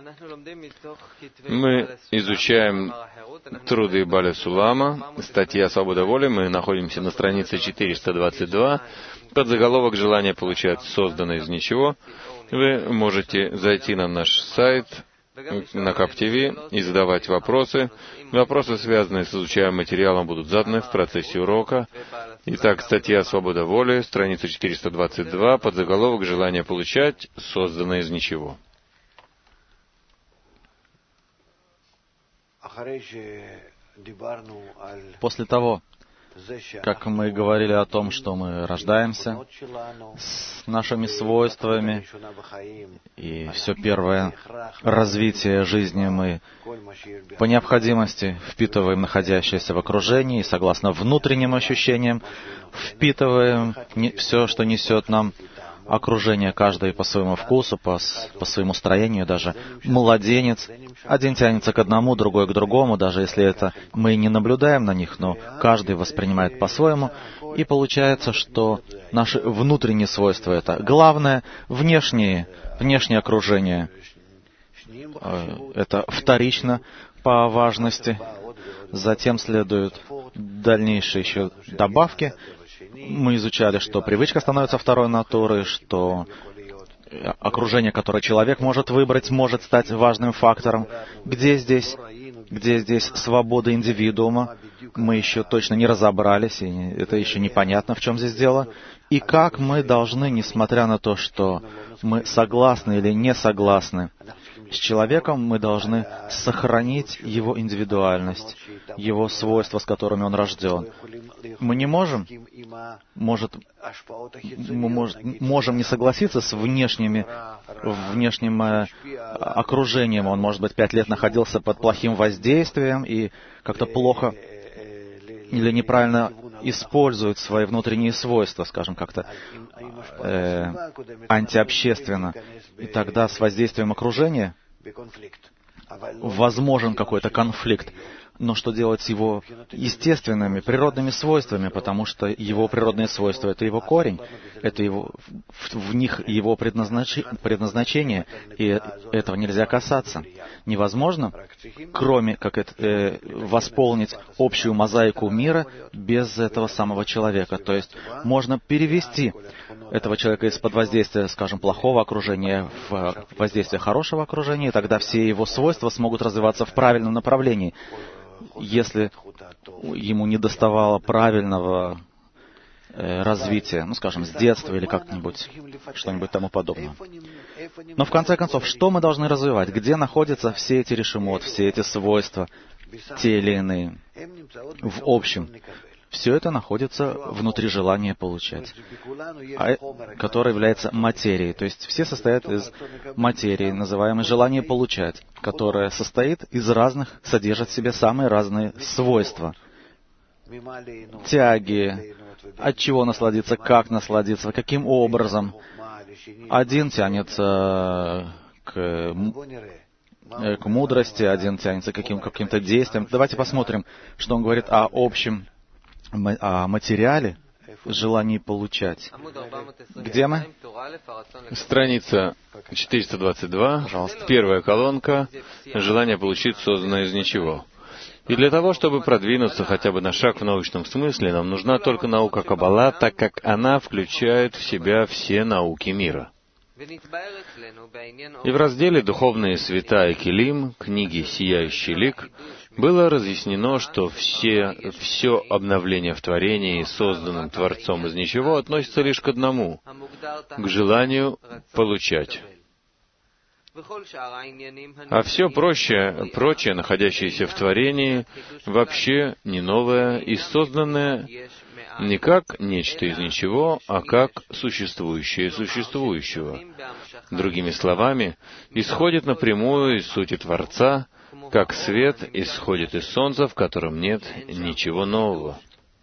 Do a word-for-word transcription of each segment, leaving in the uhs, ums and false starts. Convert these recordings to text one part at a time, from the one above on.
Мы изучаем труды Баля Сулама, статья «Свобода воли». Мы находимся на странице четыреста двадцать два. Под заголовок «Желание получать создано из ничего». Вы можете зайти на наш сайт, на КАП-ТВ, и задавать вопросы. Вопросы, связанные с изучаемым материалом, будут заданы в процессе урока. Итак, статья «Свобода воли», страница четыреста двадцать два, под заголовок «Желание получать создано из ничего». После того, как мы говорили о том, что мы рождаемся с нашими свойствами, и все первое развитие жизни мы по необходимости впитываем находящееся в окружении, и согласно внутренним ощущениям впитываем все, что несет нам окружение, каждый по своему вкусу, по, по своему строению. Даже младенец, один тянется к одному, другой к другому, даже если это мы не наблюдаем на них, но каждый воспринимает по-своему. И получается, что наши внутренние свойства — это главное, внешние, внешнее окружение — это вторично по важности. Затем следуют дальнейшие еще добавки. Мы изучали, что привычка становится второй натурой, что окружение, которое человек может выбрать, может стать важным фактором. Где здесь, где здесь свобода индивидуума? Мы еще точно не разобрались, и это еще непонятно, в чем здесь дело. И как мы должны, несмотря на то, что мы согласны или не согласны с человеком, мы должны сохранить его индивидуальность, его свойства, с которыми он рожден. Мы не можем, может, мы мож, можем не согласиться с внешними, внешним э, окружением. Он, может быть, пять лет находился под плохим воздействием и как-то плохо или неправильно использует свои внутренние свойства, скажем, как-то э, антиобщественно. И тогда с воздействием окружения возможен какой-то конфликт. Но что делать с его естественными, природными свойствами, потому что его природные свойства — это его корень, это его, в, в них его предназнач, предназначение, и этого нельзя касаться. Невозможно, кроме как это, э, восполнить общую мозаику мира без этого самого человека. То есть можно перевести этого человека из-под воздействия, скажем, плохого окружения в воздействие хорошего окружения, и тогда все его свойства смогут развиваться в правильном направлении. Если ему не доставало правильного э, развития, ну, скажем, с детства или как-нибудь, что-нибудь тому подобное. Но в конце концов, что мы должны развивать? Где находятся все эти решимот, все эти свойства, те или иные? В общем, все это находится внутри желания получать, а, которое является материей. То есть все состоят из материи, называемой желание получать, которое состоит из разных, содержит в себе самые разные свойства. Тяги, от чего насладиться, как насладиться, каким образом. Один тянется к, к мудрости, один тянется к каким, каким-то действиям. Давайте посмотрим, что он говорит о общем, о материале, желании получать. Где мы? Страница четыреста двадцать два, пожалуйста. Первая колонка. Желание получить созданное из ничего. И для того, чтобы продвинуться хотя бы на шаг в научном смысле, нам нужна только наука Каббала, так как она включает в себя все науки мира. И в разделе «Духовные света и Келим» книги «Сияющий лик» было разъяснено, что все, все обновление в творении, созданном Творцом из ничего, относится лишь к одному — к желанию получать. А все прочее, прочее, находящееся в творении, вообще не новое и созданное не как нечто из ничего, а как существующее существующего. Другими словами, исходит напрямую из сути Творца, как свет исходит из солнца, в котором нет ничего нового.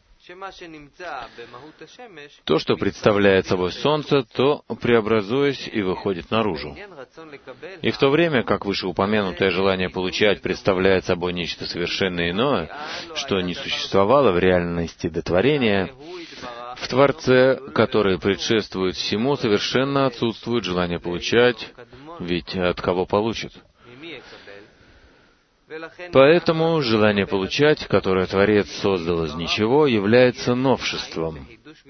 То, что представляет собой солнце, то, преобразуясь, и выходит наружу. И в то время, как вышеупомянутое желание получать представляет собой нечто совершенно иное, что не существовало в реальности до творения, в Творце, который предшествует всему, совершенно отсутствует желание получать, ведь от кого получит? Поэтому желание получать, которое Творец создал из ничего, является новшеством,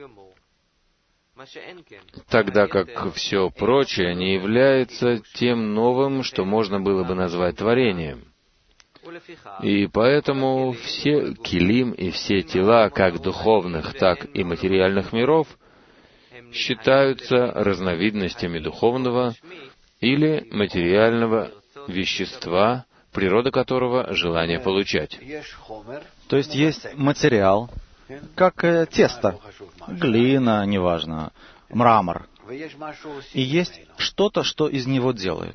тогда как все прочее не является тем новым, что можно было бы назвать творением. И поэтому все килим и все тела, как духовных, так и материальных миров, считаются разновидностями духовного или материального вещества, природа которого — желание получать. То есть есть материал, как э, тесто, глина, неважно, мрамор. И есть что-то, что из него делают.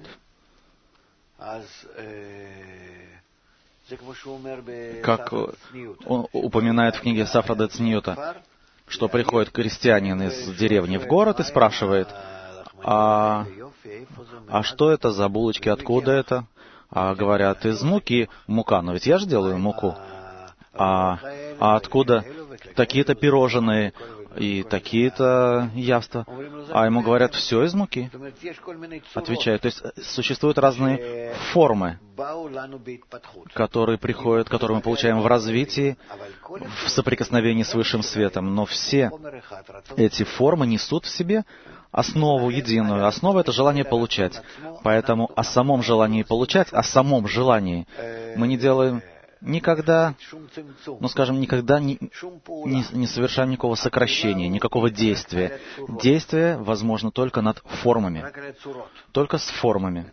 Как он упоминает в книге Сафра де Цниюта, что приходит крестьянин из деревни в город и спрашивает, а, а что это за булочки, откуда это? А говорят, из муки мука, но ведь я же делаю муку. А, а откуда такие-то пирожные и такие-то явства? А ему говорят, все из муки. Отвечает, то есть существуют разные формы, которые приходят, которые мы получаем в развитии, в соприкосновении с высшим светом. Но все эти формы несут в себе основу единую. Основа — это желание получать. Поэтому о самом желании получать, о самом желании мы не делаем никогда, ну скажем, никогда не, не, не совершаем никакого сокращения, никакого действия. Действие возможно только над формами, только с формами.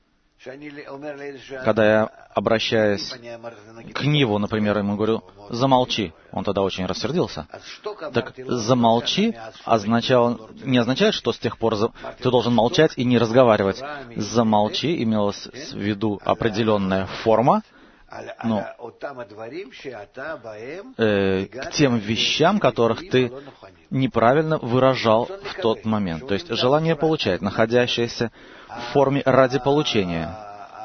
Когда я обращаюсь к Ниву, например, ему говорю, замолчи, он тогда очень рассердился. Так замолчи означало, не означает, что с тех пор за, ты должен молчать и не разговаривать. Замолчи имелось в виду определенная форма, но э, к тем вещам, которых ты неправильно выражал в тот момент. То есть желание получать, находящееся в форме ради получения.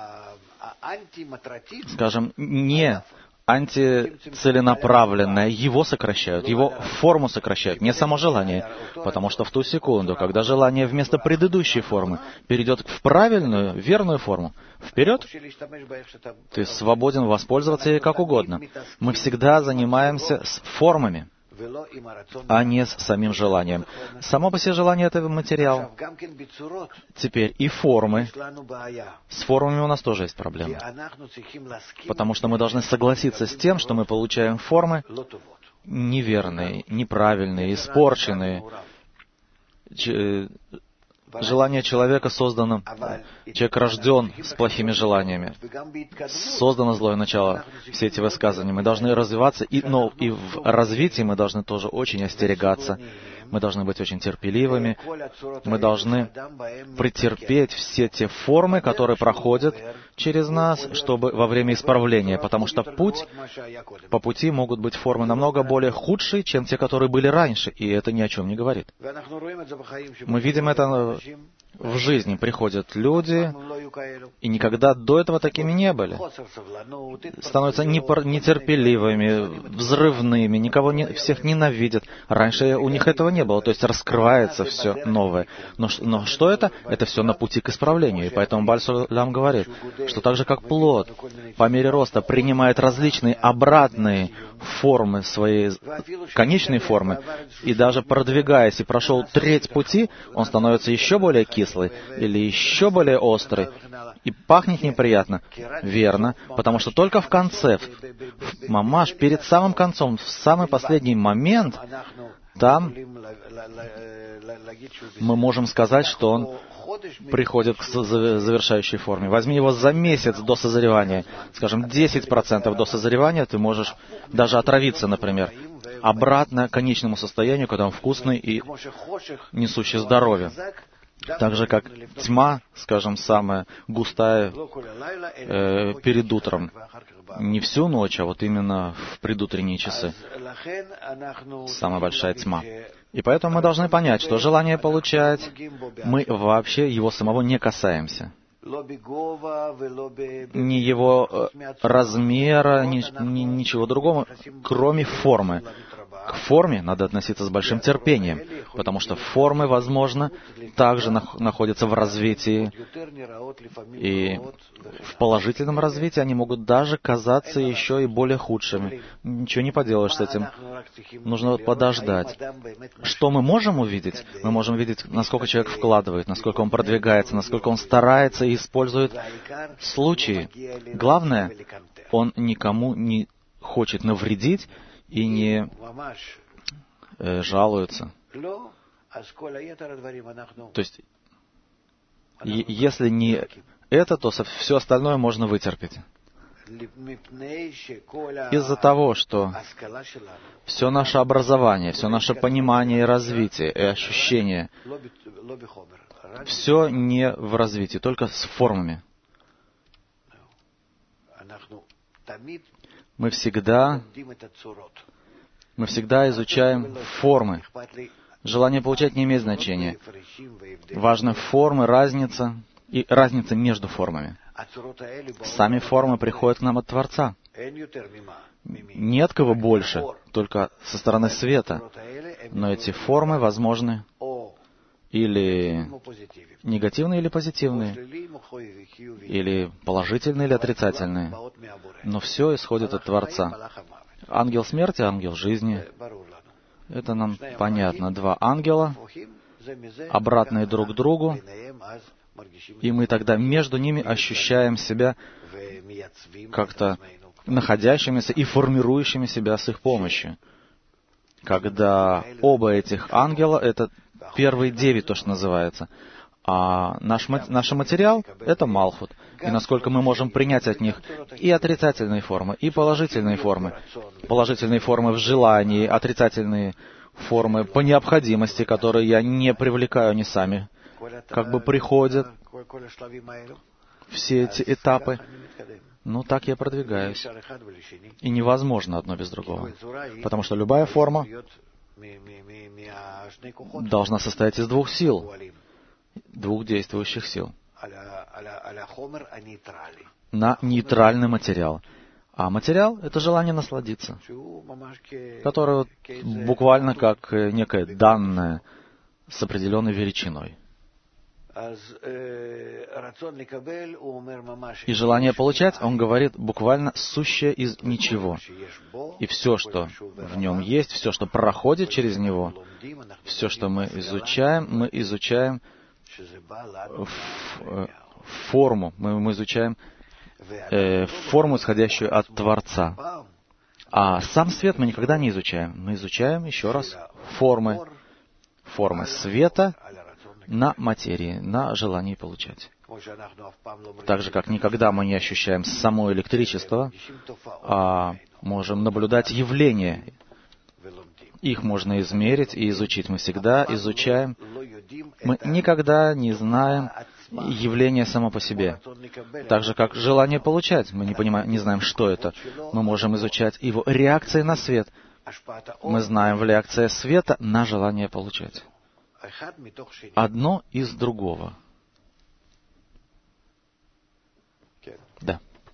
Скажем, не антицеленаправленное, его сокращают, его форму сокращают, не само желание. Потому что в ту секунду, когда желание вместо предыдущей формы перейдет в правильную, верную форму, вперед, ты свободен воспользоваться ей как угодно. Мы всегда занимаемся с формами, а не с самим желанием. Само по себе желание — это материал. Теперь и формы. С формами у нас тоже есть проблемы. Потому что мы должны согласиться с тем, что мы получаем формы неверные, неправильные, испорченные. Желание человека создано, человек рожден с плохими желаниями, создано злое начало, все эти высказывания. Мы должны развиваться, и, но и в развитии мы должны тоже очень остерегаться. Мы должны быть очень терпеливыми, мы должны претерпеть все те формы, которые проходят через нас, чтобы во время исправления, потому что путь, по пути могут быть формы намного более худшие, чем те, которые были раньше, и это ни о чем не говорит. Мы видим это в жизни. Приходят люди, и никогда до этого такими не были. Становятся нетерпеливыми, взрывными, никого не, всех ненавидят. Раньше у них этого не было, то есть раскрывается все новое. Но, но что это? Это все на пути к исправлению. И поэтому Бааль Сулам говорит, что так же как плод по мере роста принимает различные обратные формы своей конечной формы, и даже продвигаясь и прошел треть пути, он становится еще более кислый или еще более острый, и пахнет неприятно. Верно, потому что только в конце, в мамаш, перед самым концом, в самый последний момент, там мы можем сказать, что он приходит к завершающей форме. Возьми его за месяц до созревания, скажем, десять процентов до созревания, ты можешь даже отравиться, например, обратно к конечному состоянию, когда он вкусный и несущий здоровье. Так же, как тьма, скажем, самая густая э, перед утром. Не всю ночь, а вот именно в предутренние часы. Самая большая тьма. И поэтому мы должны понять, что желание получать, мы вообще его самого не касаемся. Ни его размера, ни, ни, ничего другого, кроме формы. К форме надо относиться с большим терпением, потому что формы, возможно, также нах- находятся в развитии, и в положительном развитии они могут даже казаться еще и более худшими. Ничего не поделаешь с этим. Нужно вот подождать. Что мы можем увидеть? Мы можем видеть, насколько человек вкладывает, насколько он продвигается, насколько он старается и использует случаи. Главное, он никому не хочет навредить и не э, жалуется. То есть, е- если не это, то все остальное можно вытерпеть. Из-за того, что все наше образование, все наше понимание и развитие, и ощущение, все не в развитии, только с формами. Мы всегда, мы всегда изучаем формы. Желание получать не имеет значения. Важны формы, разница и разница между формами. Сами формы приходят к нам от Творца. Не от кого больше, только со стороны света. Но эти формы возможны или негативные, или позитивные, или положительные, или отрицательные. Но все исходит от Творца. Ангел смерти, ангел жизни. Это нам понятно. Два ангела, обратные друг к другу, и мы тогда между ними ощущаем себя как-то находящимися и формирующими себя с их помощью. Когда оба этих ангела — это первые девять, то, что называется, а наш, наш материал — это Малхут. И насколько мы можем принять от них и отрицательные формы, и положительные формы. Положительные формы в желании, отрицательные формы по необходимости, которые я не привлекаю, они сами как бы приходят. Все эти этапы. Ну, так я продвигаюсь. И невозможно одно без другого. Потому что любая форма должна состоять из двух сил, двух действующих сил, на нейтральный материал. А материал — это желание насладиться, которое вот буквально как некое данное с определенной величиной. И желание получать, он говорит, буквально сущее из ничего. И все, что в нем есть, все, что проходит через него, все, что мы изучаем, мы изучаем форму, мы, мы изучаем э, форму, исходящую от Творца. А сам свет мы никогда не изучаем. Мы изучаем, еще раз, формы, формы света на материи, на желании получать. Так же, как никогда мы не ощущаем само электричество, а можем наблюдать явления. Их можно измерить и изучить. Мы всегда изучаем. Мы никогда не знаем явление само по себе. Так же, как желание получать. Мы не понимаем, не знаем, что это. Мы можем изучать его реакции на свет. Мы знаем реакция света на желание получать. Одно из другого. Да.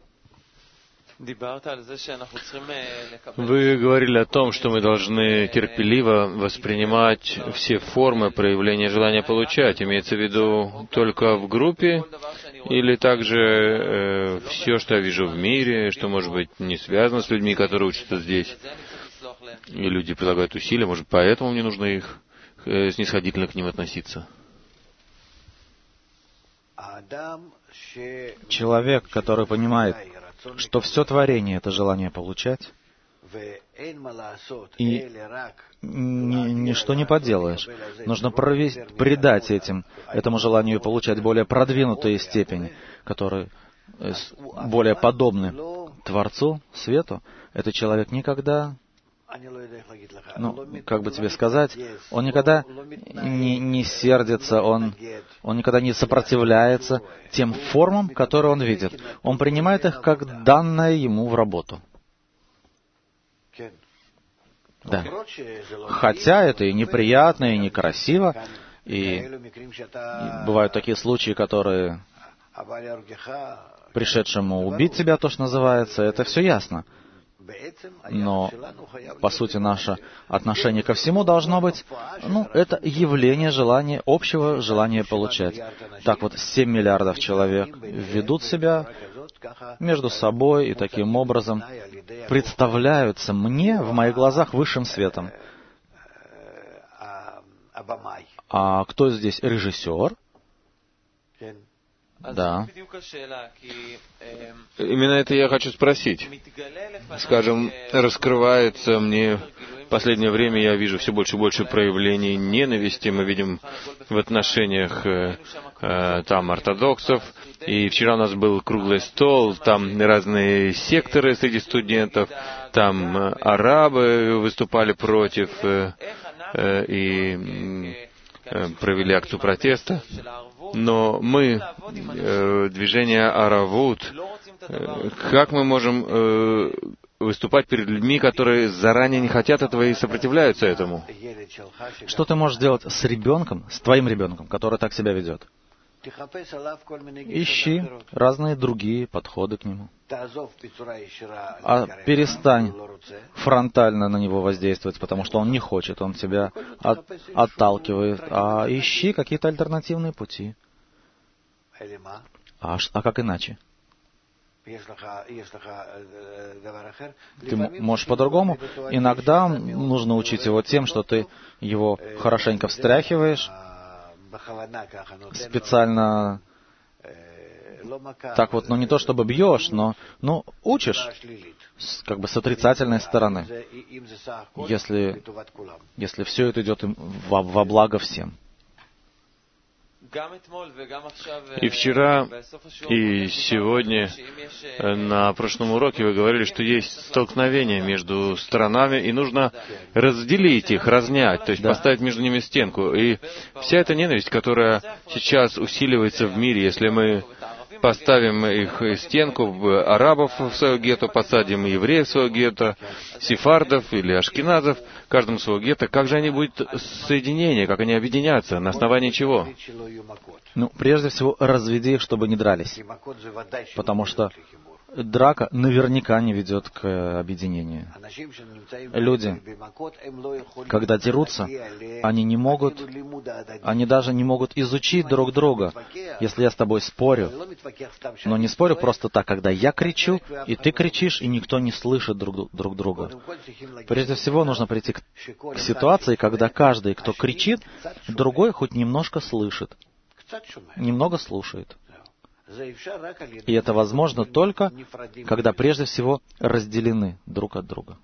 Вы говорили о том, что мы должны терпеливо воспринимать все формы проявления желания получать. Имеется в виду только в группе, или также э, все, что я вижу в мире, что, может быть, не связано с людьми, которые учатся здесь, и люди прилагают усилия, может, поэтому мне нужно их э, снисходительно к ним относиться. Человек, который понимает, что все творение — это желание получать, и ни, ничто не поделаешь. Нужно провести, придать этим, этому желанию получать более продвинутые степени, которые более подобны Творцу, Свету. Этот человек никогда, ну, как бы тебе сказать, он никогда не, не сердится, он, он никогда не сопротивляется тем формам, которые он видит. Он принимает их как данное ему в работу. Да. Хотя это и неприятно, и некрасиво, и, и бывают такие случаи, которые пришедшему убить тебя, то, что называется, это все ясно. Но, по сути, наше отношение ко всему должно быть, ну, это явление желания, общего желания получать. Так вот, семь миллиардов человек ведут себя между собой и таким образом представляются мне в моих глазах высшим светом. А кто здесь режиссер? Да. Именно это я хочу спросить. Скажем, раскрывается мне в последнее время, я вижу все больше и больше проявлений ненависти. Мы видим в отношениях э, э, там ортодоксов. И вчера у нас был круглый стол, там разные секторы среди студентов, там э, арабы выступали против э, э, и э, провели акцию протеста. Но мы, э, движение Аравут, э, как мы можем э, выступать перед людьми, которые заранее не хотят этого и сопротивляются этому? Что ты можешь сделать с ребенком, с твоим ребенком, который так себя ведет? Ищи разные другие подходы к нему. А перестань фронтально на него воздействовать, потому что он не хочет, он тебя от, отталкивает. А ищи какие-то альтернативные пути. А, а как иначе? Ты можешь по-другому. Иногда нужно учить его тем, что ты его хорошенько встряхиваешь, специально так вот, ну не то чтобы бьешь, но ну, учишь с, как бы с отрицательной стороны, если, если все это идет во, во благо всем. И вчера, и сегодня, на прошлом уроке вы говорили, что есть столкновение между сторонами, и нужно разделить их, разнять, то есть да. поставить между ними стенку. И вся эта ненависть, которая сейчас усиливается в мире, если мы поставим их стенку, арабов в свое гетто, посадим евреев в свое гетто, сефардов или ашкеназов, каждому свое гетто, как же они будут соединение, как они объединятся, на основании чего? Ну, прежде всего, разведи их, чтобы не дрались, потому что драка наверняка не ведет к объединению. Люди, когда дерутся, они не могут, они даже не могут изучить друг друга. Если я с тобой спорю, но не спорю просто так, когда я кричу, и ты кричишь, и никто не слышит друг, друг друга. Прежде всего, нужно прийти к, к ситуации, когда каждый, кто кричит, другой хоть немножко слышит, немного слушает. И это возможно только, когда прежде всего разделены друг от друга.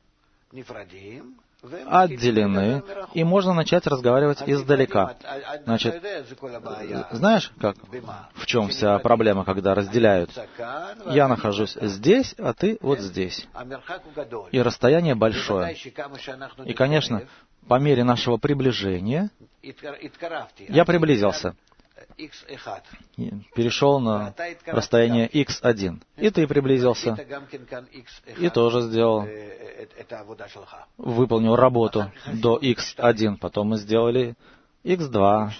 Отделены, и можно начать разговаривать издалека. Значит, знаешь, как, в чем вся проблема, когда разделяют? Я нахожусь здесь, а ты вот здесь. И расстояние большое. И, конечно, по мере нашего приближения я приблизился. Перешел на расстояние икс один. И ты приблизился. И тоже сделал. Выполнил работу до икс один. Потом мы сделали икс два.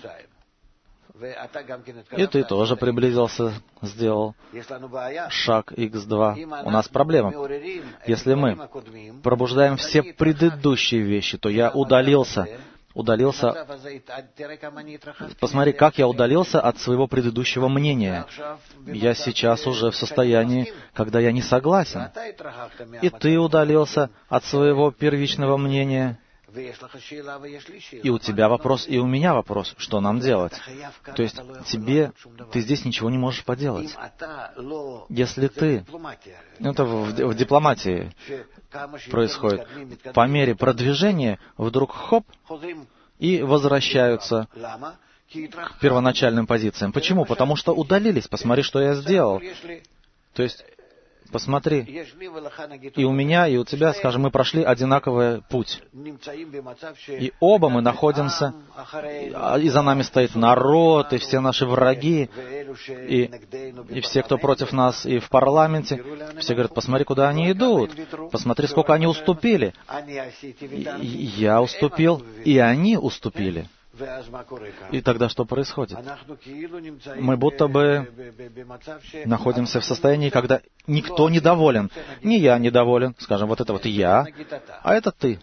И ты тоже приблизился, сделал шаг икс два. У нас проблема. Если мы пробуждаем все предыдущие вещи, то я удалился. Удалился. Посмотри, как я удалился от своего предыдущего мнения. Я сейчас уже в состоянии, когда я не согласен. И ты удалился от своего первичного мнения. И у тебя вопрос, и у меня вопрос, что нам делать. То есть тебе, ты здесь ничего не можешь поделать. Если ты, это в, в дипломатии происходит, по мере продвижения вдруг хоп, и возвращаются к первоначальным позициям. Почему? Потому что удалились. Посмотри, что я сделал. То есть, посмотри, и у меня, и у тебя, скажем, мы прошли одинаковый путь. И оба мы находимся, и за нами стоит народ, и все наши враги, и, и все, кто против нас, и в парламенте, все говорят, посмотри, куда они идут, посмотри, сколько они уступили. И я уступил, и они уступили. И тогда что происходит? Мы будто бы находимся в состоянии, когда никто недоволен. Не я недоволен, скажем, вот это вот я, а это ты.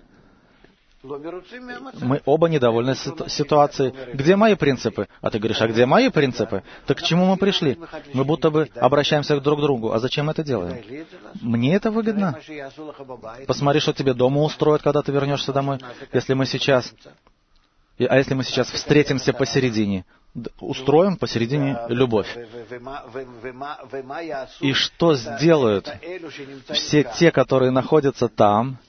Мы оба недовольны ситуацией. Где мои принципы? А ты говоришь, а где мои принципы? Так к чему мы пришли? Мы будто бы обращаемся друг к другу. А зачем мы это делаем? Мне это выгодно. Посмотри, что тебе дома устроят, когда ты вернешься домой. Если мы сейчас... А если мы сейчас встретимся посередине? Устроим посередине любовь. И что сделают все те, которые находятся там,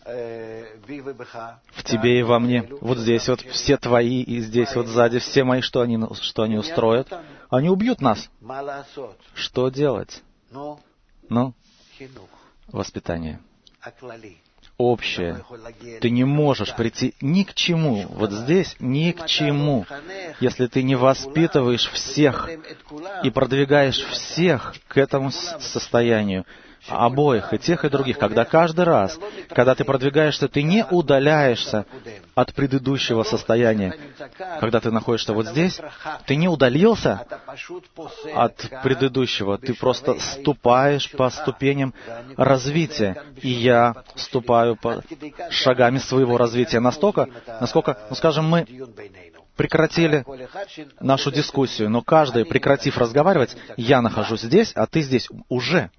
в тебе и во мне, вот здесь вот все твои, и здесь вот сзади все мои, что они, что они устроят? Они убьют нас. Что делать? Ну, воспитание. Общее. Ты не можешь прийти ни к чему, вот здесь ни к чему, если ты не воспитываешь всех и продвигаешь всех к этому состоянию, обоих, и тех, и других, когда каждый раз, когда ты продвигаешься, ты не удаляешься от предыдущего состояния. Когда ты находишься вот здесь, ты не удалился от предыдущего, ты просто ступаешь по ступеням развития. И я ступаю по шагами своего развития настолько, насколько, ну скажем, мы прекратили нашу дискуссию, но каждый, прекратив разговаривать, я нахожусь здесь, а ты здесь уже.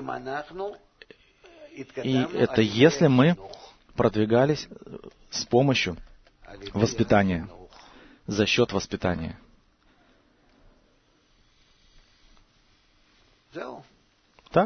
И это если мы продвигались с помощью воспитания, за счет воспитания. Так?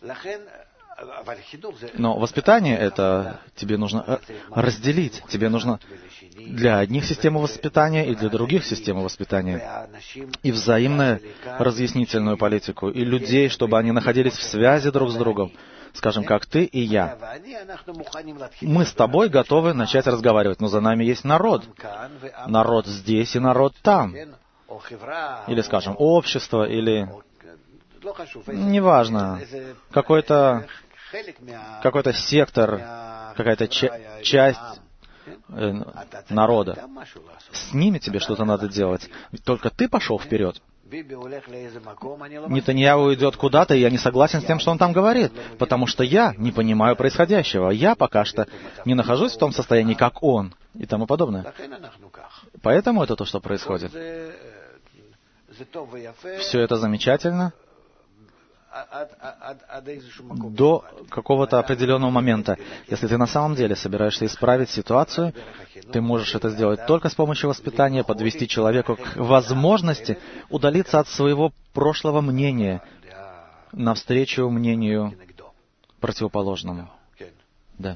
Но воспитание это тебе нужно разделить. Тебе нужно для одних системы воспитания и для других системы воспитания. И взаимную разъяснительную политику. И людей, чтобы они находились в связи друг с другом. Скажем, как ты и я. Мы с тобой готовы начать разговаривать, но за нами есть народ. Народ здесь и народ там. Или, скажем, общество, или... Неважно. Какой-то... какой-то сектор, какая-то ча- часть э, народа. С ними тебе что-то надо делать. Ведь только ты пошел вперед. Нетаньяху идет куда-то, и я не согласен с тем, что он там говорит, потому что я не понимаю происходящего. Я пока что не нахожусь в том состоянии, как он, и тому подобное. Поэтому это то, что происходит. Все это замечательно до какого-то определенного момента. Если ты на самом деле собираешься исправить ситуацию, ты можешь это сделать только с помощью воспитания, подвести человека к возможности удалиться от своего прошлого мнения навстречу мнению противоположному. Да.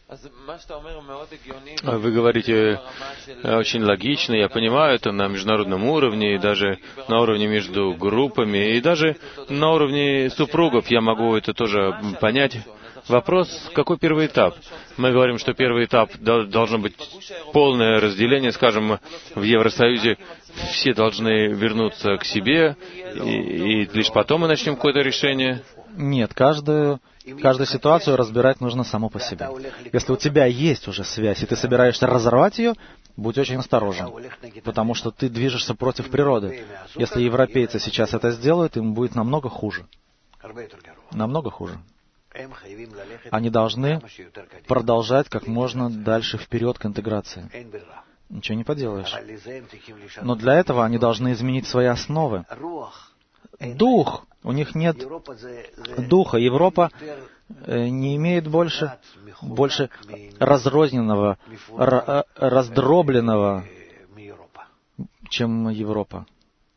Вы говорите очень логично, я понимаю это на международном уровне, и даже на уровне между группами, и даже на уровне супругов я могу это тоже понять. Вопрос, какой первый этап? Мы говорим, что первый этап должно быть полное разделение, скажем, в Евросоюзе все должны вернуться к себе, и, и лишь потом мы начнем какое-то решение. Нет, каждую, каждую ситуацию разбирать нужно само по себе. Если у тебя есть уже связь, и ты собираешься разорвать ее, будь очень осторожен, потому что ты движешься против природы. Если европейцы сейчас это сделают, им будет намного хуже. Намного хуже. Они должны продолжать как можно дальше вперед к интеграции. Ничего не поделаешь. Но для этого они должны изменить свои основы. Дух. У них нет духа. Европа не имеет больше, больше разрозненного, раздробленного, чем Европа.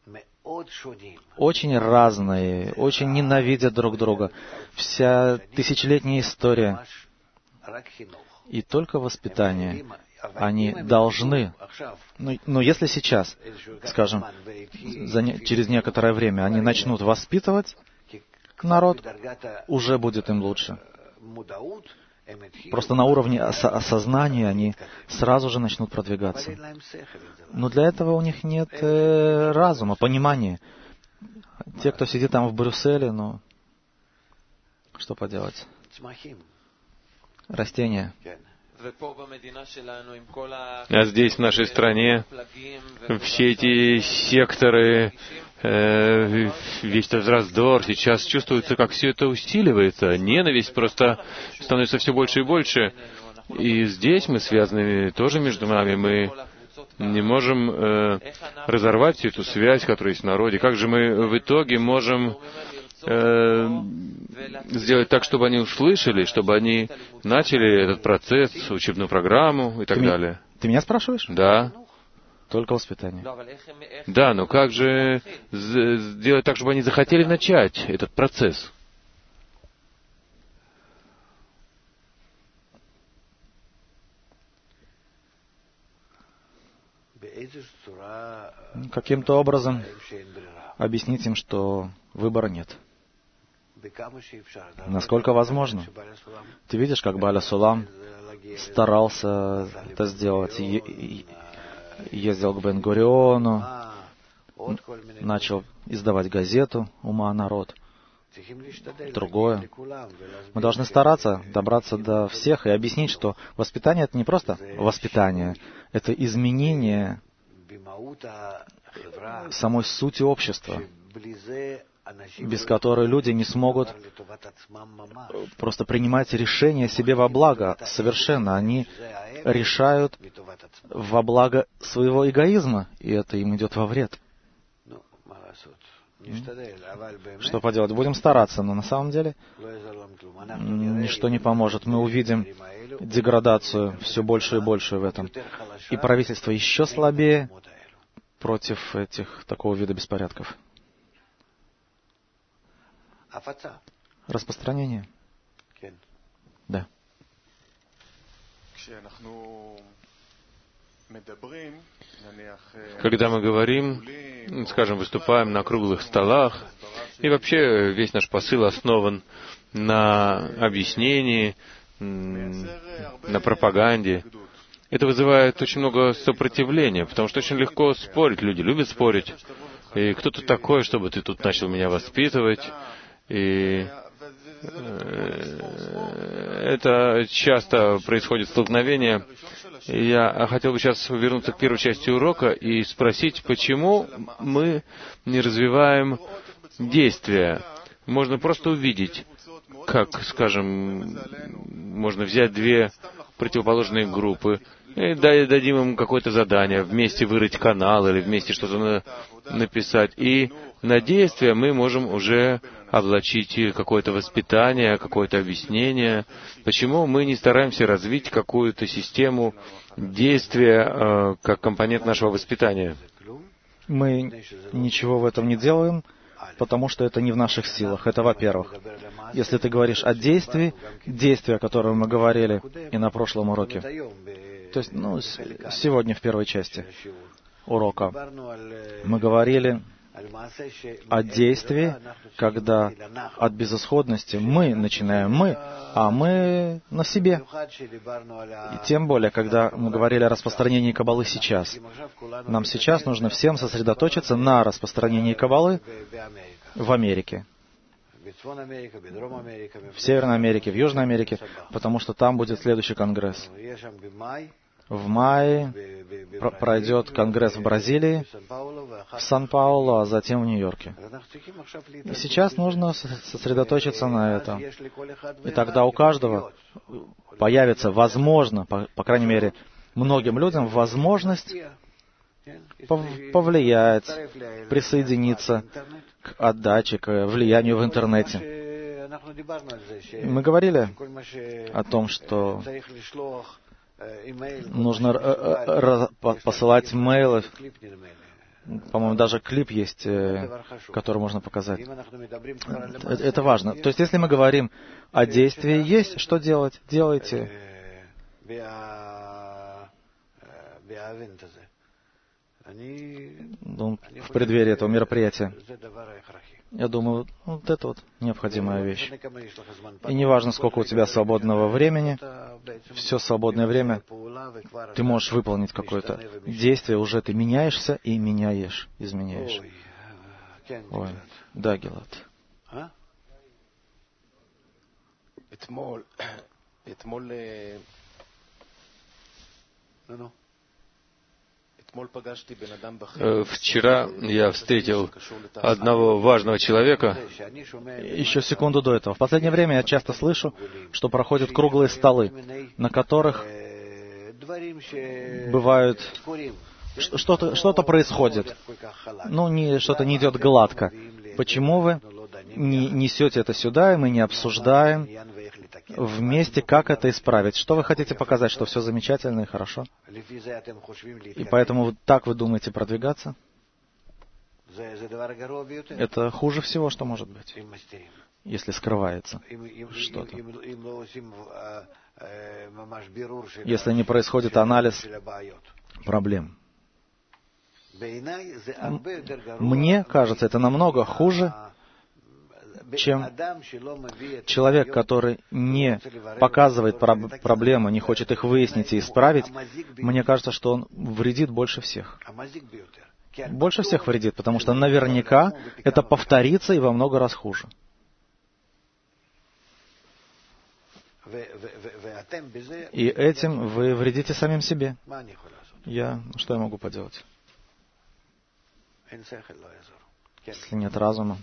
Очень разные, очень ненавидят друг друга. Вся тысячелетняя история. И только воспитание. Они должны, но, но если сейчас, скажем, за не, через некоторое время они начнут воспитывать народ, уже будет им лучше. Просто на уровне ос- осознания они сразу же начнут продвигаться. Но для этого у них нет э, разума, понимания. Те, кто сидит там в Брюсселе, ну, что поделать? Растения. А здесь, в нашей стране, все эти секторы, э, весь этот раздор, сейчас чувствуется, как все это усиливается. Ненависть просто становится все больше и больше. И здесь мы связаны тоже между нами. Мы не можем э, разорвать всю эту связь, которая есть в народе. Как же мы в итоге можем э, сделать так, чтобы они услышали, чтобы они начали этот процесс, учебную программу и так ты далее? Ми... Ты меня спрашиваешь? Да. Только воспитание. Да, но как же сделать так, чтобы они захотели начать этот процесс? Каким-то образом объяснить им, что выбора нет. Насколько возможно. Ты видишь, как Баля Сулам старался это сделать. Е- ездил к Бен-Гуриону, начал издавать газету «Ума народ». Другое. Мы должны стараться добраться до всех и объяснить, что воспитание — это не просто воспитание, это изменение самой сути общества, без которой люди не смогут просто принимать решения себе во благо совершенно. Они решают во благо своего эгоизма, и это им идет во вред. Что поделать? Будем стараться, но на самом деле ничто не поможет. Мы увидим деградацию все больше и больше в этом. И правительство еще слабее против этих такого вида беспорядков. Распространение. Да. Когда мы говорим, скажем, выступаем на круглых столах, и вообще весь наш посыл основан на объяснении, на пропаганде, это вызывает очень много сопротивления, потому что очень легко спорить, люди любят спорить. И кто ты такой, чтобы ты тут начал меня воспитывать? И это часто происходит столкновение. И я хотел бы сейчас вернуться к первой части урока и спросить, почему мы не развиваем действия. Можно просто увидеть, как, скажем, можно взять две противоположные группы и дадим им какое-то задание, вместе вырыть канал или вместе что-то написать. И на действия мы можем уже облачить какое-то воспитание, какое-то объяснение. Почему мы не стараемся развить какую-то систему действия э, как компонент нашего воспитания? Мы ничего в этом не делаем, потому что это не в наших силах. Это во-первых. Если ты говоришь о действии, действии, о котором мы говорили и на прошлом уроке, то есть, ну, сегодня в первой части урока, мы говорили о действии, когда от безысходности мы начинаем мы, а мы на себе. И тем более, когда мы говорили о распространении Каббалы сейчас. Нам сейчас нужно всем сосредоточиться на распространении Каббалы в Америке. В Северной Америке, в Южной Америке, потому что там будет следующий конгресс. В мае пройдет конгресс в Бразилии, в Сан-Паулу, а затем в Нью-Йорке. И сейчас нужно сосредоточиться на этом. И тогда у каждого появится, возможно, по, по крайней мере, многим людям возможность повлиять, присоединиться к отдаче, к влиянию в интернете. Мы говорили о том, что нужно посылать мейлы. По-моему, даже клип есть, который можно показать. Это важно. То есть, если мы говорим о действии, есть что делать, делайте. Ну, в преддверии этого мероприятия. Я думаю, вот это вот необходимая вещь. И неважно, сколько у тебя свободного времени, все свободное время ты можешь выполнить какое-то действие, уже ты меняешься и меняешь, изменяешь. Ой, да, Гилад. Вчера я встретил одного важного человека. Еще секунду до этого. В последнее время я часто слышу, что проходят круглые столы, на которых бывают... Что-то, что-то происходит. Ну, не, что-то не идет гладко. Почему вы не несете это сюда, и мы не обсуждаем вместе, как это исправить? Что вы хотите показать, что все замечательно и хорошо? И поэтому так вы думаете продвигаться? Это хуже всего, что может быть, если скрывается что-то. Если не происходит анализ проблем. Мне кажется, это намного хуже, чем человек, который не показывает проб- проблемы, не хочет их выяснить и исправить. Мне кажется, что он вредит больше всех. Больше всех вредит, потому что наверняка это повторится и во много раз хуже. И этим вы вредите самим себе. Я, что я могу поделать? Если нет разума.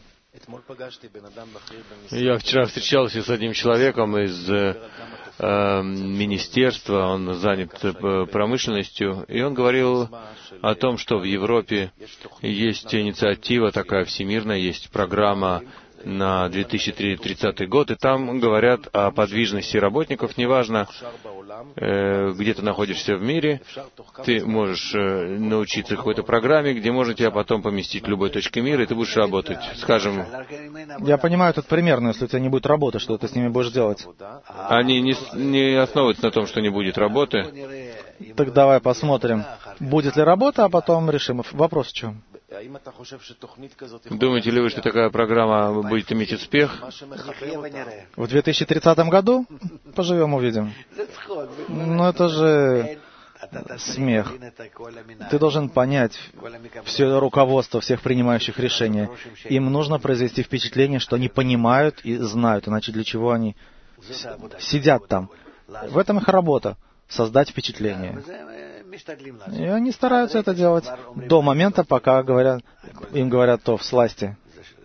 Я вчера встречался с одним человеком из э, э, министерства, он занят э, промышленностью, и он говорил о том, что в Европе есть инициатива такая всемирная, есть программа на две тысячи тридцатый год, и там говорят о подвижности работников, неважно, э, где ты находишься в мире, ты можешь э, научиться какой-то программе, где можно тебя потом поместить в любой точке мира, и ты будешь работать. Скажем... Я понимаю тут примерно, если у тебя не будет работы, что ты с ними будешь делать? Они не, не основываются на том, что не будет работы. Так давай посмотрим, будет ли работа, а потом решим. Вопрос в чем? Думаете ли вы, что такая программа будет иметь успех? В две тысячи тридцатом году? Поживем, увидим. Ну, это же смех. Ты должен понять все руководство всех принимающих решения. Им нужно произвести впечатление, что они понимают и знают, иначе для чего они сидят там. В этом их работа — создать впечатление. И они стараются это делать до момента, пока говорят, им говорят то всласти.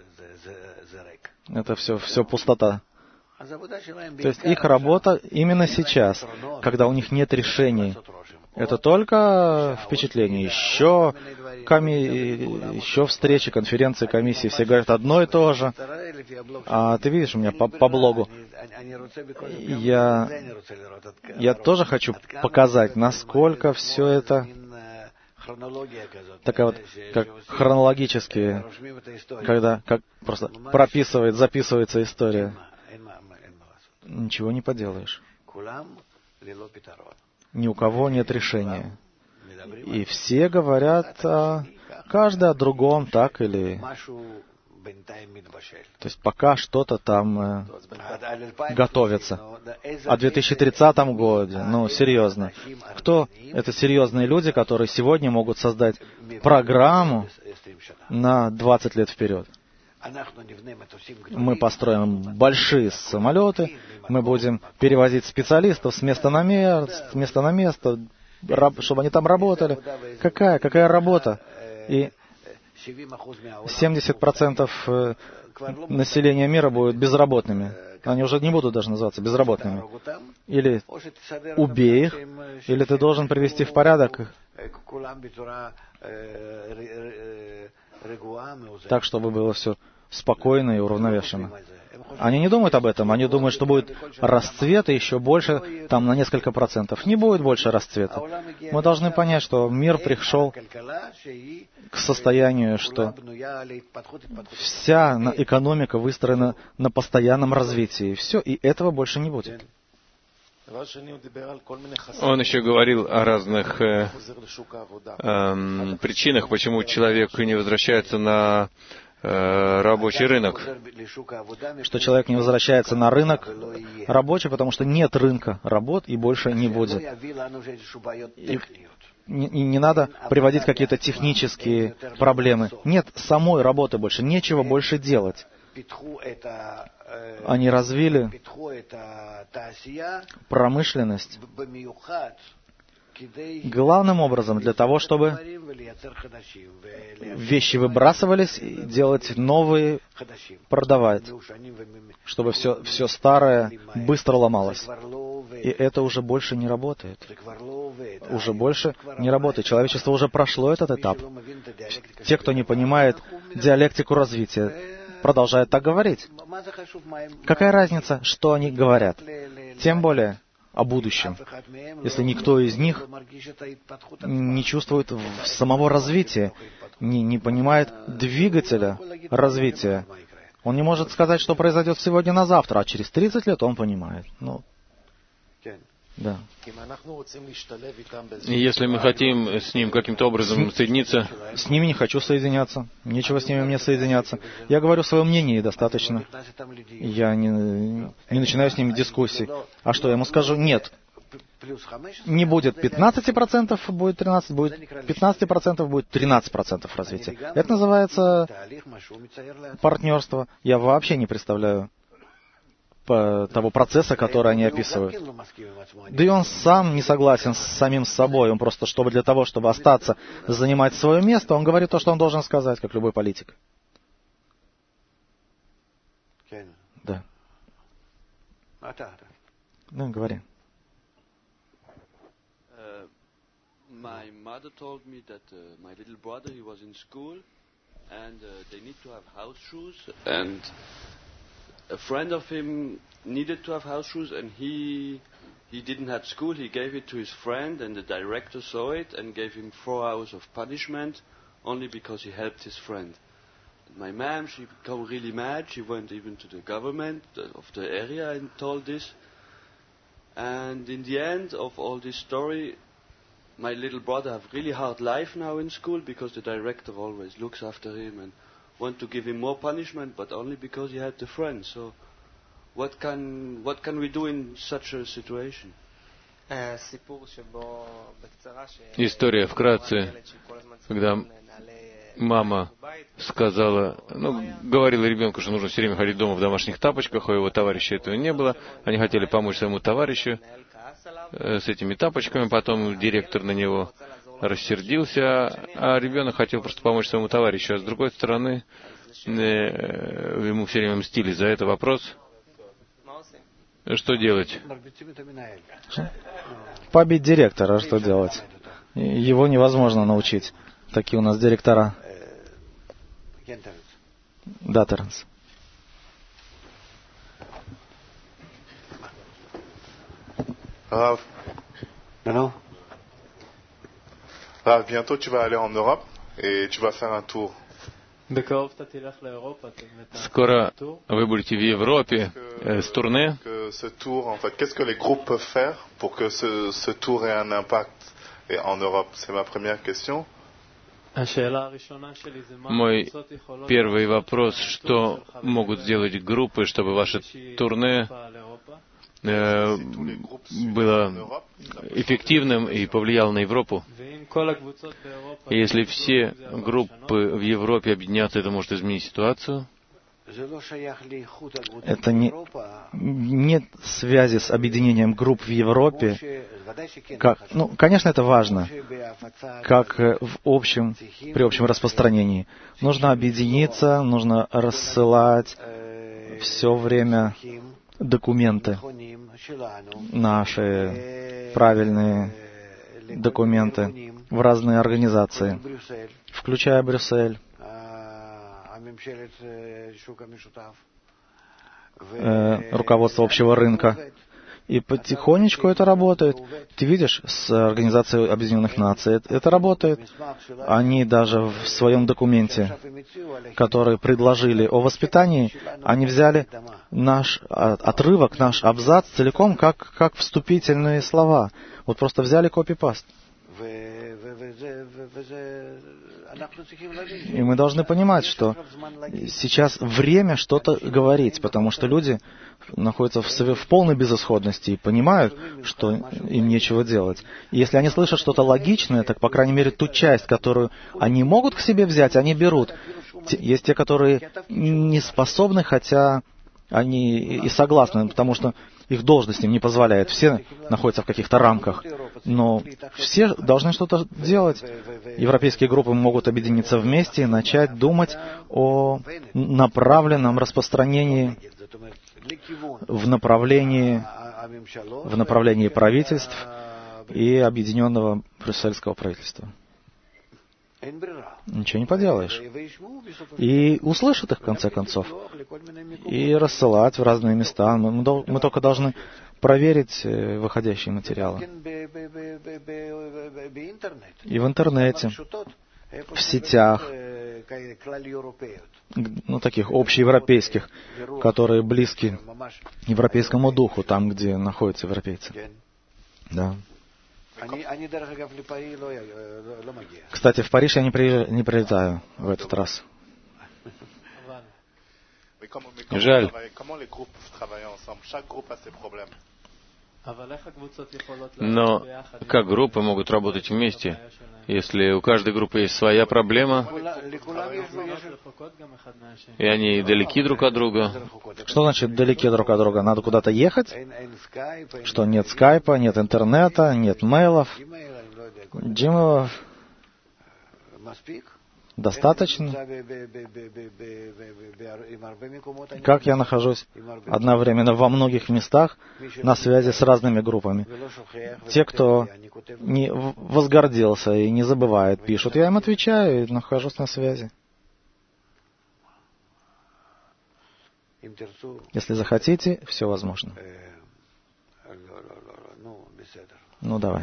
Это все, все пустота. То есть их работа именно сейчас, когда у них нет решений. Это только впечатление. Еще, коми... Еще встречи, конференции, комиссии, все говорят одно и то же. А ты видишь у меня по, по блогу, я, я тоже хочу показать, насколько все это такая вот, как хронологически, когда как просто прописывает, записывается история. Ничего не поделаешь. Ни у кого нет решения. И все говорят, а, каждый о другом, так или... То есть пока что-то там э, готовится. А в две тысячи тридцатом году, ну, серьезно. Кто это серьезные люди, которые сегодня могут создать программу на двадцать лет вперед? Мы построим большие самолеты, мы будем перевозить специалистов с места на место, с места на место, чтобы они там работали. Какая, какая работа? И семьдесят процентов населения мира будут безработными. Они уже не будут даже называться безработными. Или убей их, или ты должен привести в порядок так, чтобы было все спокойно и уравновешенно. Они не думают об этом, они думают, что будет расцвет и еще больше, там на несколько процентов. Не будет больше расцвета. Мы должны понять, что мир пришел к состоянию, что вся экономика выстроена на постоянном развитии. Все, и этого больше не будет. Он еще говорил о разных э, э, причинах, почему человек не возвращается на э, рабочий рынок. Что человек не возвращается на рынок рабочий, потому что нет рынка работ и больше не будет. И не, не надо приводить какие-то технические проблемы. Нет самой работы больше, нечего больше делать. Они развили промышленность главным образом для того, чтобы вещи выбрасывались, и делать новые, продавать, чтобы все, все старое быстро ломалось. И это уже больше не работает. Уже больше не работает. Человечество уже прошло этот этап. Те, кто не понимает диалектику развития, продолжают так говорить. Какая разница, что они говорят? Тем более о будущем, если никто из них не чувствует самого развития, не, не понимает двигателя развития. Он не может сказать, что произойдет сегодня на завтра, а через тридцать лет он понимает. Ну, да. И если мы хотим с ним каким-то образом с, соединиться... С ними не хочу соединяться. Нечего с ними мне соединяться. Я говорю свое мнение, и достаточно. Я не, не начинаю с ними дискуссий. А что, я ему скажу? Нет. Не будет пятнадцать процентов, будет тринадцать процентов, будет пятнадцать процентов, будет тринадцать процентов развития. Это называется партнерство. Я вообще не представляю того процесса, который они описывают. Да и он сам не согласен с самим собой. Он просто, чтобы для того, чтобы остаться, занимать свое место, он говорит то, что он должен сказать, как любой политик. Да. Ну, говори. My mother told me that uh, my little brother, he was in school, and uh, they need to have house shoes, and a friend of him needed to have house shoes, and he he didn't have school. He gave it to his friend, and the director saw it and gave him four hours of punishment only because he helped his friend. And my mom, she became really mad. She went even to the government of the area and told this. And in the end of all this story, my little brother have really hard life now in school because the director always looks after him and want to give him more punishment, but only because he had the friend. So, what can what can we do in such a situation? История вкратце, когда мама сказала, ну, говорила ребенку, что нужно все время ходить дома в домашних тапочках, а у его товарища этого не было. Они хотели помочь своему товарищу с этими тапочками, потом директор на него рассердился, а ребенок хотел просто помочь своему товарищу. А с другой стороны, ему все время мстили за это. Вопрос, что делать? Побить директора, что делать? Его невозможно научить. Такие у нас директора. Да, Теренс. Rav, Rav, bientôt tu vas aller en Europe et tu vas faire un tour. Скоро вы будете в Европе э, с турне. Ce tour, en fait, qu'est-ce que les groupes peuvent faire pour que ce, ce tour ait un impact en Europe? C'est ma première question. Мой первый вопрос, что могут сделать группы, чтобы ваше турне э, было эффективным и повлияло на Европу? И если все группы в Европе объединятся, это может изменить ситуацию? Это не, нет связи с объединением групп в Европе. Как, ну, конечно, это важно, как в общем, при общем распространении. Нужно объединиться, нужно рассылать все время документы, наши правильные документы в разные организации, включая Брюссель, э, руководство общего рынка. И потихонечку это работает. Ты видишь, с Организацией Объединенных Наций это работает. Они даже в своем документе, который предложили о воспитании, они взяли наш отрывок, наш абзац целиком, как, как вступительные слова. Вот просто взяли копи-паст. И мы должны понимать, что сейчас время что-то говорить, потому что люди находятся в, в полной безысходности и понимают, что им нечего делать. И если они слышат что-то логичное, так, по крайней мере, ту часть, которую они могут к себе взять, они берут. Есть те, которые не способны, хотя они и согласны, потому что их должность им не позволяет. Все находятся в каких-то рамках. Но все должны что-то делать. Европейские группы могут объединиться вместе и начать думать о направленном распространении в направлении, в направлении правительств и объединенного брюссельского правительства. Ничего не поделаешь. И услышат их, в конце концов. И рассылать в разные места. Мы, мы только должны проверить выходящие материалы. И в интернете, в сетях, ну, таких общеевропейских, которые близки европейскому духу, там, где находятся европейцы. Да. Кстати, в Париж я не, при... не прилетаю в этот раз. Жаль. Но как группы могут работать вместе, если у каждой группы есть своя проблема, и они далеки друг от друга? Что значит далеки друг от друга? Надо куда-то ехать? Что нет скайпа, нет интернета, нет мейлов, джимов? Достаточно? Как я нахожусь одновременно во многих местах на связи с разными группами. Те, кто не возгордился и не забывает, пишут, я им отвечаю и нахожусь на связи. Если захотите, все возможно. Ну, давай.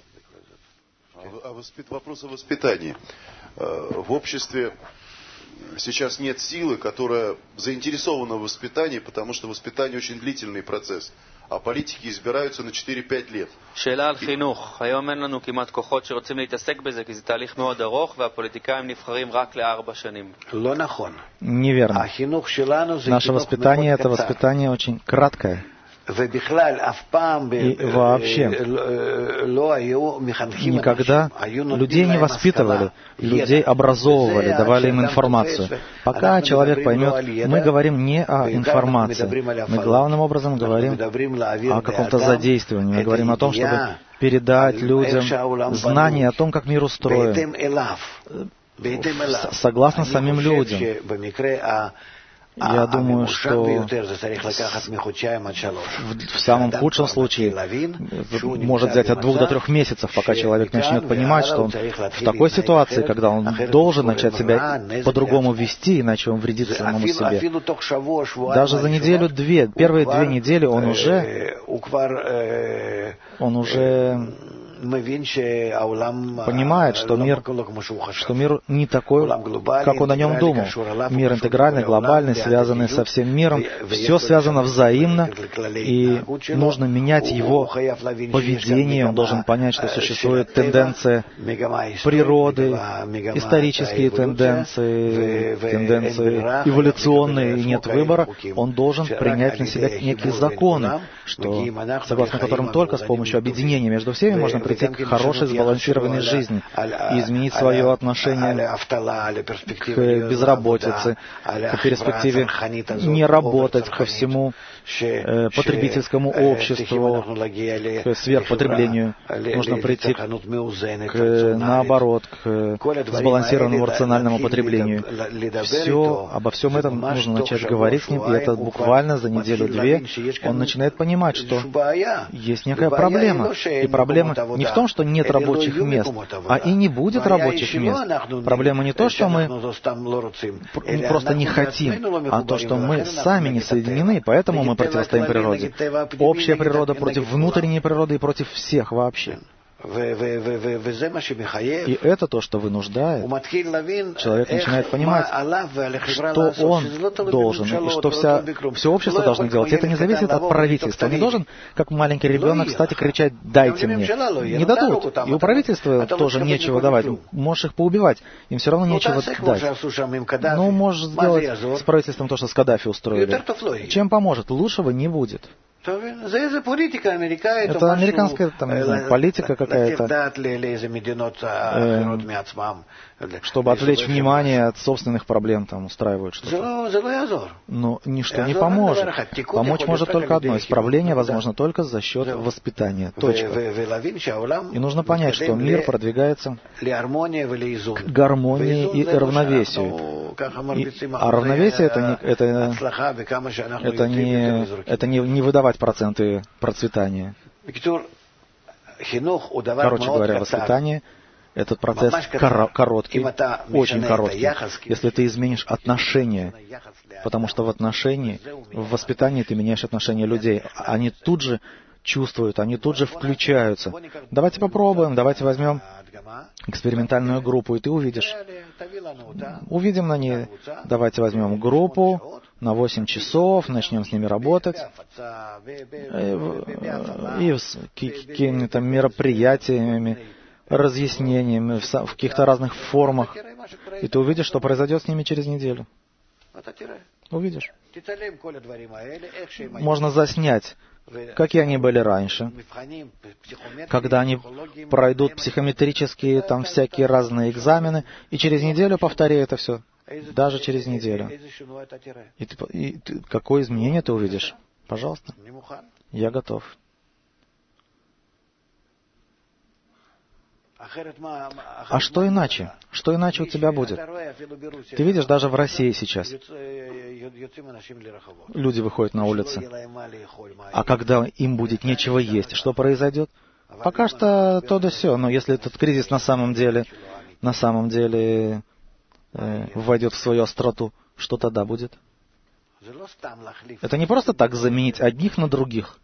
Вопрос о воспитании. В обществе сейчас нет силы, которая заинтересована в воспитании, потому что воспитание очень длительный процесс, а политики избираются на четыре-пять лет. שאלה על חינוך. היום אין לנו כמעט כוחות שרוצים להתעסק בזה, כי זה תהליך מאוד ארוך, והפוליטיקאים נבחרים רק לארבע שנים. Неверно. Наше воспитание — это воспитание очень краткое. И вообще, никогда людей не воспитывали, людей образовывали, давали им информацию. Пока человек поймет, мы говорим не о информации, мы главным образом говорим о каком-то задействовании, мы говорим о том, чтобы передать людям знания о том, как мир устроен, согласно самим людям. Я думаю, что в самом худшем случае может взять от двух до трех месяцев, пока человек начнет понимать, что он в такой ситуации, когда он должен начать себя по-другому вести, иначе он вредит самому себе. Даже за неделю-две, первые две недели он уже, он уже понимает, что мир, что мир не такой, как он о нем думал. Мир интегральный, глобальный, связанный со всем миром. Все связано взаимно, и нужно менять его поведение. Он должен понять, что существует тенденция природы, исторические тенденции, тенденции эволюционные, и нет выбора. Он должен принять на себя некие законы, что, согласно которым только с помощью объединения между всеми можно прийти к хорошей сбалансированной жизни и изменить свое отношение к безработице, к перспективе не работать, ко всему э, потребительскому обществу, к сверхпотреблению. Нужно прийти к, наоборот, к сбалансированному рациональному потреблению. Все, обо всем этом нужно начать говорить с ним, и это буквально за неделю-две он начинает понимать, что есть некая проблема. И проблема не в том, что нет рабочих мест, а и не будет рабочих мест. Проблема не то, что мы просто не хотим, а то, что мы сами не соединены, поэтому мы противостоим природе. Общая природа против внутренней природы и против всех вообще. И это то, что вынуждает. Человек начинает понимать, что он должен, и что вся, все общество должно делать. Это не зависит от правительства. Он не должен, как маленький ребенок, кстати, кричать «дайте мне». Не дадут. И у правительства тоже нечего давать. Можешь их поубивать. Им все равно нечего дать. Ну, можешь сделать с правительством то, что с Каддафи устроили. Чем поможет? Лучшего не будет. Это американская там, не знаю, политика какая-то, э, чтобы отвлечь внимание от собственных проблем, там устраивают что-то. Но ничто не поможет. Помочь может только одно. Исправление возможно только за счет воспитания. Точка. И нужно понять, что мир продвигается к гармонии и равновесию. И, а равновесие это не, это, это не, это не, не выдавать проценты процветания. Короче говоря, воспитание — этот процесс кор- короткий, очень короткий, если ты изменишь отношения, потому что в отношении, в воспитании ты меняешь отношения людей. Они тут же чувствуют, они тут же включаются. Давайте попробуем, давайте возьмем экспериментальную группу, и ты увидишь. Увидим на ней. Давайте возьмем группу на восемь часов, начнем с ними работать. И с какими-то мероприятиями, разъяснениями в каких-то разных формах. И ты увидишь, что произойдет с ними через неделю. Увидишь. Можно заснять, какие они были раньше, когда они пройдут психометрические, там всякие разные экзамены, и через неделю повтори это все, даже через неделю. И, ты, и ты, какое изменение ты увидишь? Пожалуйста, я готов. А что иначе? Что иначе у тебя будет? Ты видишь, даже в России сейчас люди выходят на улицы. А когда им будет нечего есть, что произойдет? Пока что то да сё, но если этот кризис на самом деле, на самом деле э, войдет в свою остроту, что тогда будет? Это не просто так заменить одних на других.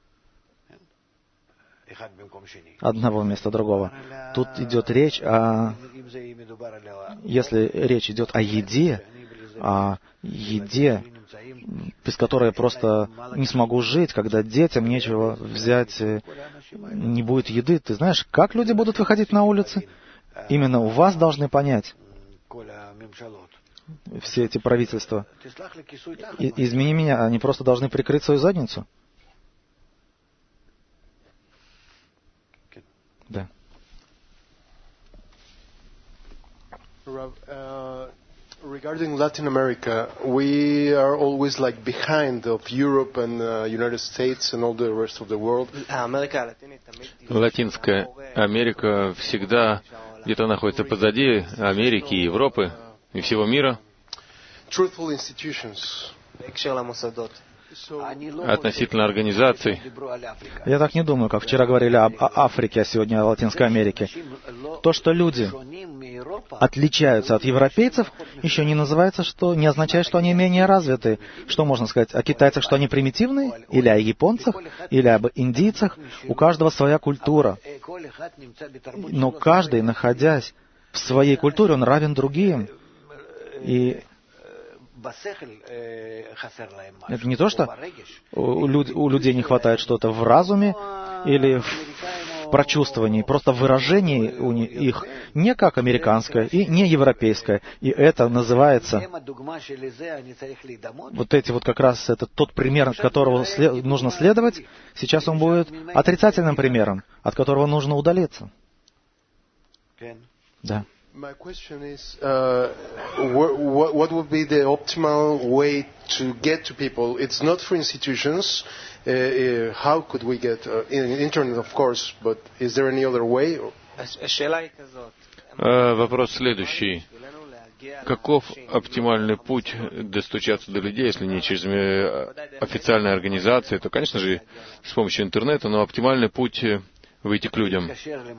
Одного вместо другого. Тут идет речь о... Если речь идет о еде, о еде, без которой я просто не смогу жить, когда детям нечего взять, не будет еды. Ты знаешь, как люди будут выходить на улицы? Именно у вас должны понять все эти правительства. И, извини меня, они просто должны прикрыть свою задницу. Да. Uh, regarding Latin America, we are always like behind of Europe and uh, United States and all the rest of the world. Латинская Америка всегда где-то находится позади Америки, Европы и всего мира. Truthful institutions. Относительно организаций. Я так не думаю, как вчера говорили об Африке, а сегодня о Латинской Америке. То, что люди отличаются от европейцев, еще не называется, что не означает, что они менее развиты. Что можно сказать о китайцах, что они примитивные? Или о японцах? Или об индийцах? У каждого своя культура. Но каждый, находясь в своей культуре, он равен другим. И это не то, что у, люд, у людей не хватает что-то в разуме или в прочувствовании, просто в выражении у них, их не как американское и не европейское. И это называется, вот эти вот как раз, это тот пример, от которого след, нужно следовать, сейчас он будет отрицательным примером, от которого нужно удалиться. Да. My question is, uh, what, what would be the optimal way to get to people? It's not for institutions. Uh, uh, how could we get uh, in internet, of course, but is there any other way? Вопрос следующий. Каков оптимальный путь достучаться до людей, если не через официальные организации, то, конечно же, с помощью интернета, но оптимальный путь выйти к людям.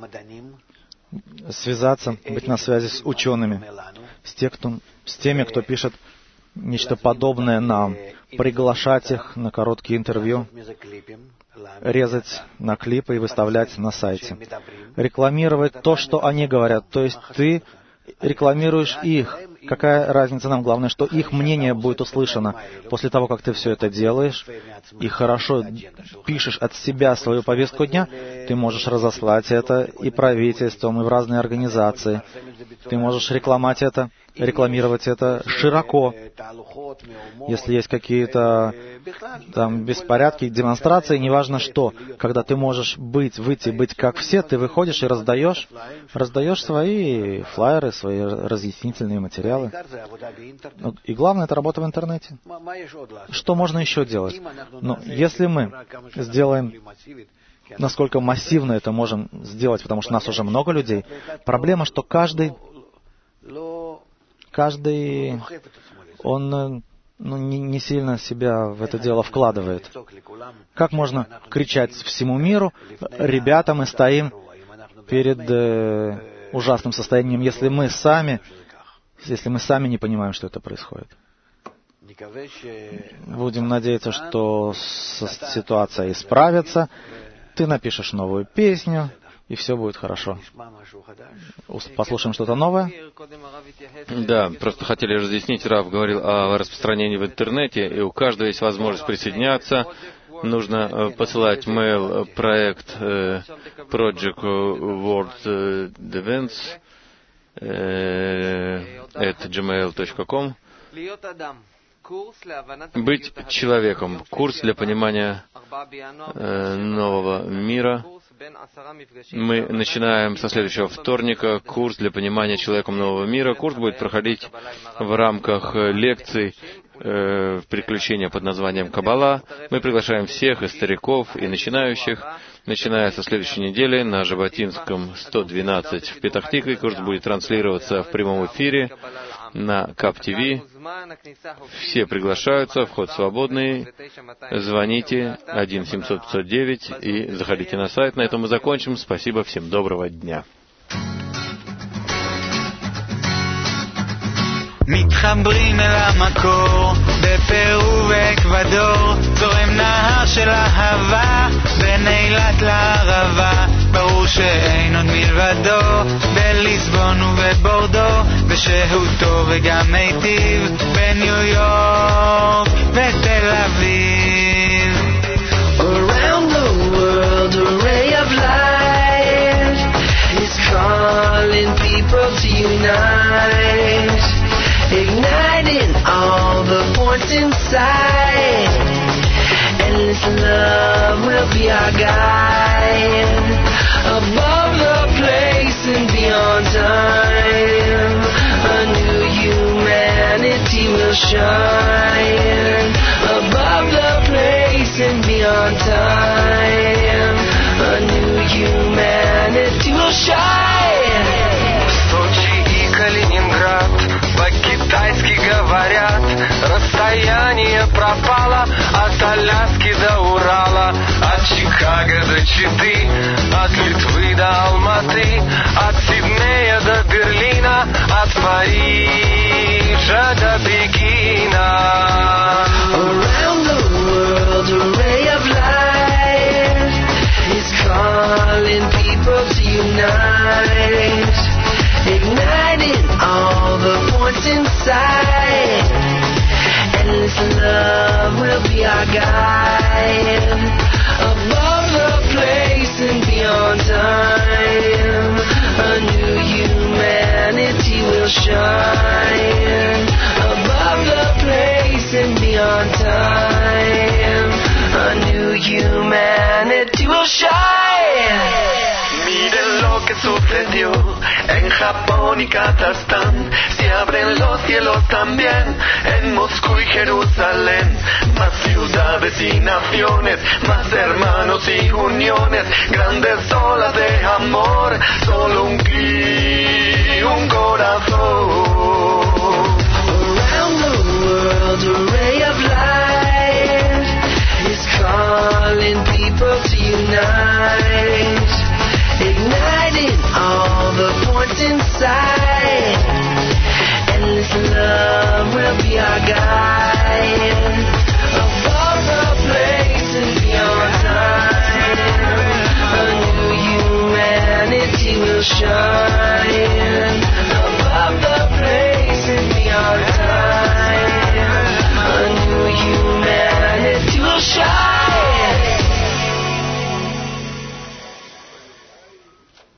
Связаться, быть на связи с учеными, с, тех, кто, с теми, кто пишет нечто подобное нам, приглашать их на короткие интервью, резать на клипы и выставлять на сайте. Рекламировать то, что они говорят, то есть ты рекламируешь их. Какая разница нам? Главное, что их мнение будет услышано. После того, как ты все это делаешь и хорошо пишешь от себя свою повестку дня, ты можешь разослать это и правительствам, и в разные организации. Ты можешь рекламировать это рекламировать это широко. Если есть какие-то там беспорядки, демонстрации, неважно что, когда ты можешь быть, выйти, быть как все, ты выходишь и раздаешь, раздаешь свои флаеры, свои разъяснительные материалы. И главное, это работа в интернете. Что можно еще делать? Но если мы сделаем, насколько массивно это можем сделать, потому что у нас уже много людей, проблема, что каждый, каждый, он ну, не, не сильно себя в это дело вкладывает. Как можно кричать всему миру: ребята, мы стоим перед э, ужасным состоянием, если мы сами, если мы сами не понимаем, что это происходит? Будем надеяться, что ситуация исправится. Ты напишешь новую песню, и все будет хорошо. Послушаем что-то новое? Да, просто хотели разъяснить. Рав говорил о распространении в интернете, и у каждого есть возможность присоединяться. Нужно посылать mail проект Project World Events at gmail точка com. Быть человеком. Курс для понимания э, нового мира. Мы начинаем со следующего вторника курс для понимания человеком нового мира. Курс будет проходить в рамках лекций э, приключения под названием Каббала. Мы приглашаем всех, и стариков, и начинающих. Начиная со следующей недели на Жаботинском сто двенадцать в Петах-Тикве курс будет транслироваться в прямом эфире на КАП-ТВ. Все приглашаются, вход свободный. Звоните один семьсот пятьсот девять и заходите на сайт. На этом мы закончим. Спасибо, всем доброго дня. מתחברים אל המקור, בפרו ואקוודור, זורם נהר של אהבה, בין אילת לערבה, ברור שאין עוד מלבדו, בליסבון ובבורדו, בשהותו וגם מיטיב, בניו יורק ותל אביב. Around the world, a ray of light is calling people to unite, igniting all the points inside. Endless love will be our guide, above the place and beyond time. A new humanity will shine, above the place and beyond time. A new humanity will shine. Сочи и Калининград по-китайски говорят, расстояние пропало от Аляски до Урала, от Чикаго до Читы, от Литвы до Алматы, от Сиднея до Берлина, от Парижа до Пекина. Around the world, a ray of light is calling people to unite, igniting all the points inside. Endless love will be our guide, above the place and beyond time. A new humanity will shine, above the place and beyond time. A new humanity will shine. Miren lo que sucedió en Japón y Kazajstán, se abren los cielos también en Moscú y Jerusalén. Más ciudades y naciones, más hermanos y uniones, grandes olas de amor, solo un clic, un corazón. Around the world, a ray of light is calling people to unite, igniting all the points inside. Endless love will be our guide, above the place and beyond time. A new humanity will shine,